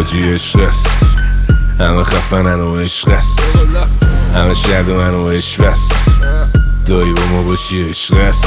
حاجی عشق است، همه خفنن و عشق است، همه شدومن و عشق است، دایی با ما باشی عشق است.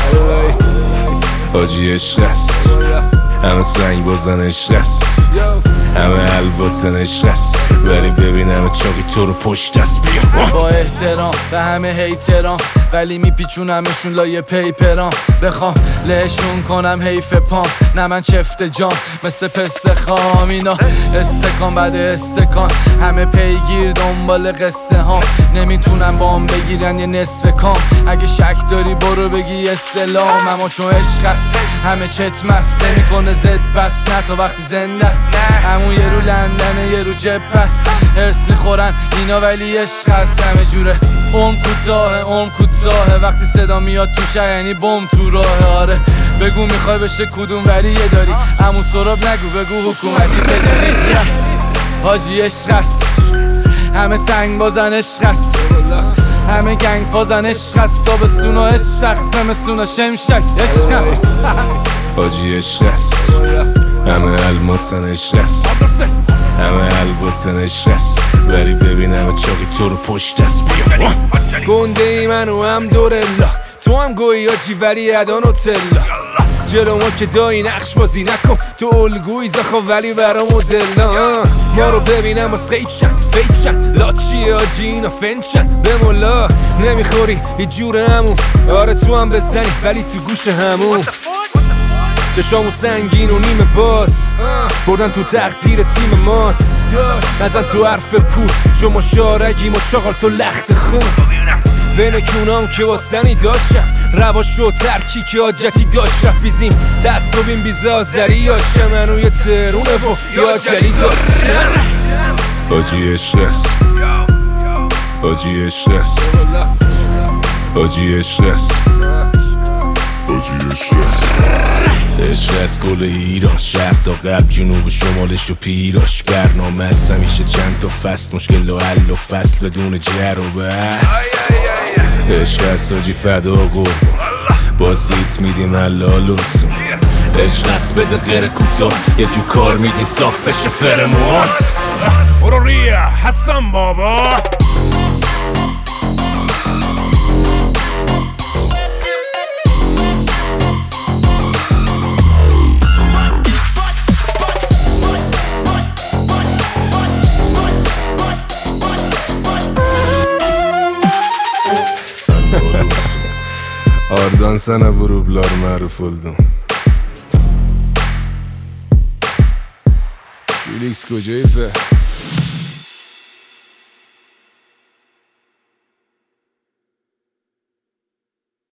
حاجی عشق است، همه سنگ بازن عشق است، همه الواتن عشق است، ولی ببین همه چاقی تو رو پشت است. بیا با احترام به همه هیتران، ولی میپیچونمشون لایه پیپران. بخوام لهشون کنم حیف پام، نه من چفت جام مثل پست خام. اینا استکان بعد استکان، همه پیگیر دنبال قصه هام. نمیتونن بام بگیرن یه نصف کام. اگه شک داری برو بگی استلام. اما چون عشق است همه چت مست، نمیکنه زد بس نه تا وقتی زنده است. همون یه رو لندنه یه رو جب است، هرس میخورن اینا ولی عشق است. همه جوره عمر کوتاهه، وقتی صدا میاد تو شهر یعنی بم تو راه. آره بگو میخوای بشه کدوم ولی یه داری، همون سراب نگو بگو حکومتی تجاری. حاجی عشق است، همه سنگ بازن عشق است، همه گنگ فازن عشق است. تابستون و عشق، زمستون و شمشک عشق است. حاجی عشق است، همه الماسن عشق است، همه الواتن عشق است، ولی ببین همه چاقی تو رو پشت است. بیا گنده ای منو هم دورلا، تو هم گویی آجی ولی ادان و تلا. جلو ما که دایی نقش بازی نکن، تو الگوی زخوا ولی برا مدلا. ما رو ببینم باز غیب شن فیک شن، لاچی آجی اینا فنچن. به مولا نمیخوری یه جور همون، آره تو هم بزنی ولی تو گوش همون. چشامو سنگین و نیمه باز، بردن تو تقدیر تیم ماست. نزن تو حرف پول، شما شارگیم و چاقال تو لخت خون. بین کونام که واسنی داشتم، رواش و ترکی که حاجتی داشت. رفیزیم تعصبیم بیزازری یاشم، منو یه ترونه و یا جلی داشتم. حاجی عشق است، حاجی عشق است، حاجی عشق است، حاجی عشق است. عشق از کل ایران، شرق تا غرب، جنوب شمالش و پیراش. برنامه است همیشه چند تا فصل، مشکل و حل و فصل بدون جر و بحث. عشق است حاجی فدا قربان، بازیت میدیم حلال و سون. عشق است بده غیر کوتاه، یه جو کار میدیم صاف بشه فرموات. برو ریا حسن بابا. Ardan sana vurublar maruf oldum. Felix Kocayip